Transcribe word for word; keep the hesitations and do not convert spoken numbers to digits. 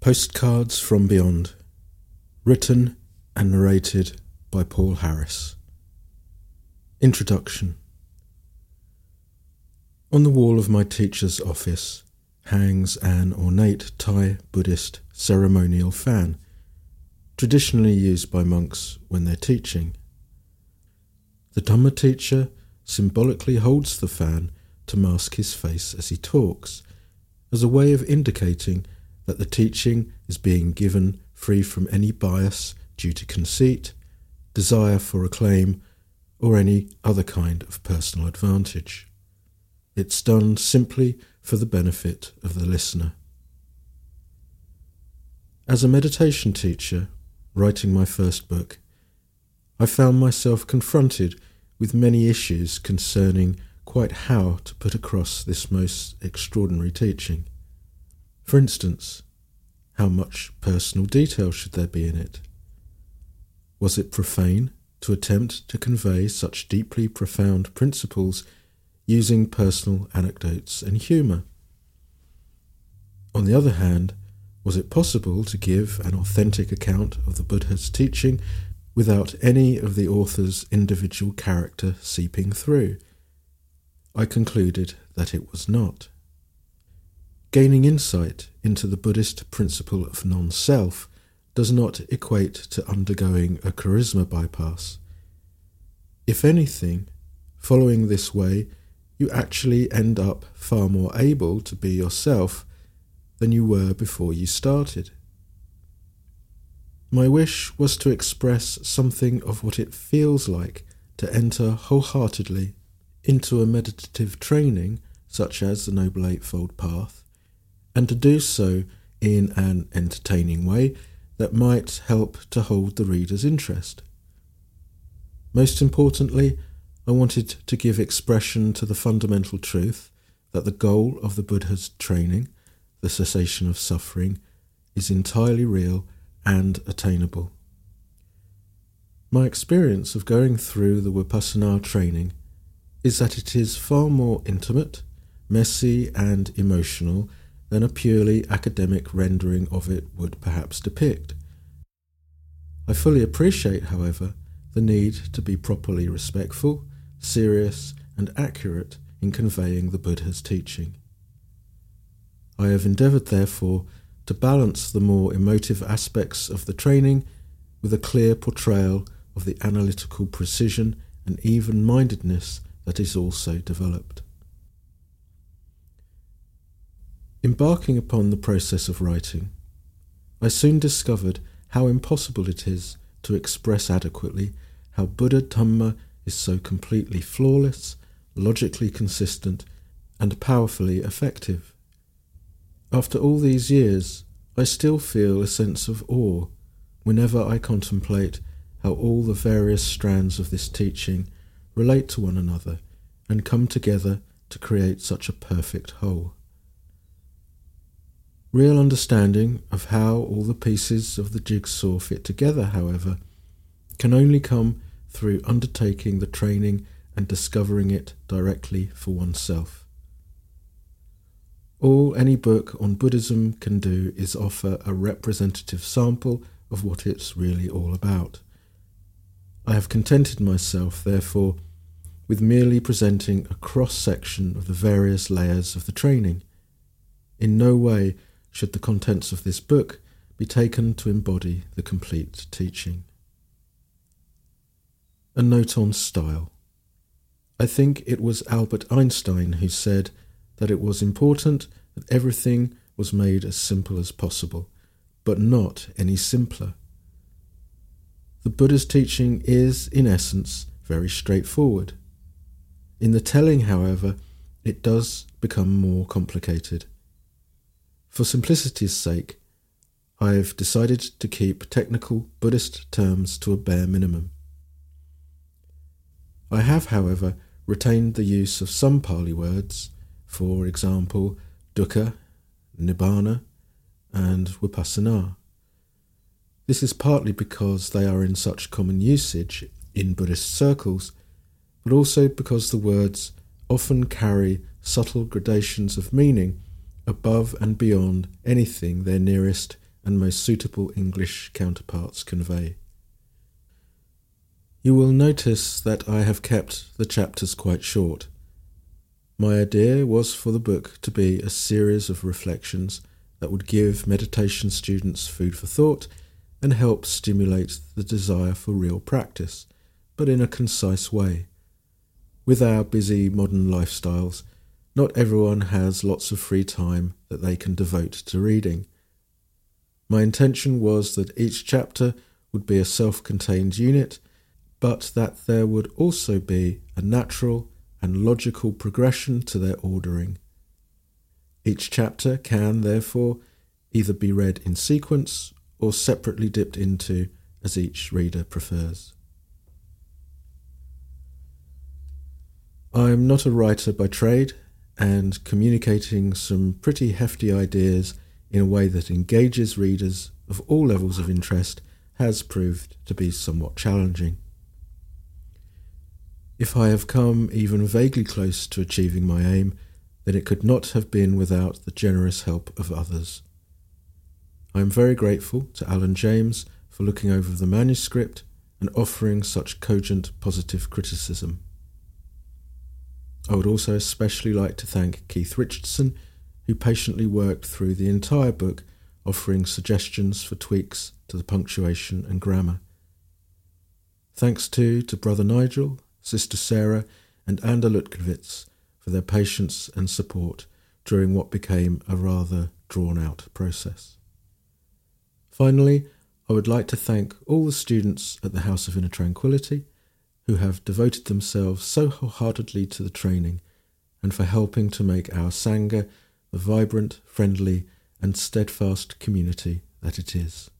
Postcards from Beyond, written and narrated by Paul Harris. Introduction. On the wall of my teacher's office hangs an ornate Thai Buddhist ceremonial fan, traditionally used by monks when they're teaching. The Dhamma teacher symbolically holds the fan to mask his face as he talks, as a way of indicating that the teaching is being given free from any bias due to conceit, desire for acclaim, or any other kind of personal advantage. It's done simply for the benefit of the listener. As a meditation teacher, writing my first book, I found myself confronted with many issues concerning quite how to put across this most extraordinary teaching. For instance, how much personal detail should there be in it? Was it profane to attempt to convey such deeply profound principles using personal anecdotes and humour? On the other hand, was it possible to give an authentic account of the Buddha's teaching without any of the author's individual character seeping through? I concluded that it was not. Gaining insight into the Buddhist principle of non-self does not equate to undergoing a charisma bypass. If anything, following this way, you actually end up far more able to be yourself than you were before you started. My wish was to express something of what it feels like to enter wholeheartedly into a meditative training such as the Noble Eightfold Path, and to do so in an entertaining way that might help to hold the reader's interest. Most importantly, I wanted to give expression to the fundamental truth that the goal of the Buddha's training, the cessation of suffering, is entirely real and attainable. My experience of going through the Vipassana training is that it is far more intimate, messy and emotional than a purely academic rendering of it would perhaps depict. I fully appreciate, however, the need to be properly respectful, serious, and accurate in conveying the Buddha's teaching. I have endeavoured, therefore, to balance the more emotive aspects of the training with a clear portrayal of the analytical precision and even-mindedness that is also developed. Embarking upon the process of writing, I soon discovered how impossible it is to express adequately how Buddha Dhamma is so completely flawless, logically consistent, and powerfully effective. After all these years, I still feel a sense of awe whenever I contemplate how all the various strands of this teaching relate to one another and come together to create such a perfect whole. Real understanding of how all the pieces of the jigsaw fit together, however, can only come through undertaking the training and discovering it directly for oneself. All any book on Buddhism can do is offer a representative sample of what it's really all about. I have contented myself, therefore, with merely presenting a cross-section of the various layers of the training. In no way should the contents of this book be taken to embody the complete teaching. A note on style. I think it was Albert Einstein who said that it was important that everything was made as simple as possible, but not any simpler. The Buddha's teaching is, in essence, very straightforward. In the telling, however, it does become more complicated. For simplicity's sake, I have decided to keep technical Buddhist terms to a bare minimum. I have, however, retained the use of some Pali words, for example, dukkha, nibbana, and vipassana. This is partly because they are in such common usage in Buddhist circles, but also because the words often carry subtle gradations of meaning above and beyond anything their nearest and most suitable English counterparts convey. You will notice that I have kept the chapters quite short. My idea was for the book to be a series of reflections that would give meditation students food for thought and help stimulate the desire for real practice, but in a concise way. With our busy modern lifestyles, not everyone has lots of free time that they can devote to reading. My intention was that each chapter would be a self-contained unit, but that there would also be a natural and logical progression to their ordering. Each chapter can, therefore, either be read in sequence or separately dipped into as each reader prefers. I am not a writer by trade, and communicating some pretty hefty ideas in a way that engages readers of all levels of interest has proved to be somewhat challenging. If I have come even vaguely close to achieving my aim, then it could not have been without the generous help of others. I am very grateful to Alan James for looking over the manuscript and offering such cogent positive criticism. I would also especially like to thank Keith Richardson, who patiently worked through the entire book, offering suggestions for tweaks to the punctuation and grammar. Thanks too to Brother Nigel, Sister Sarah and Ander Lutkiewicz for their patience and support during what became a rather drawn-out process. Finally, I would like to thank all the students at the House of Inner Tranquility who have devoted themselves so wholeheartedly to the training and for helping to make our Sangha the vibrant, friendly and steadfast community that it is.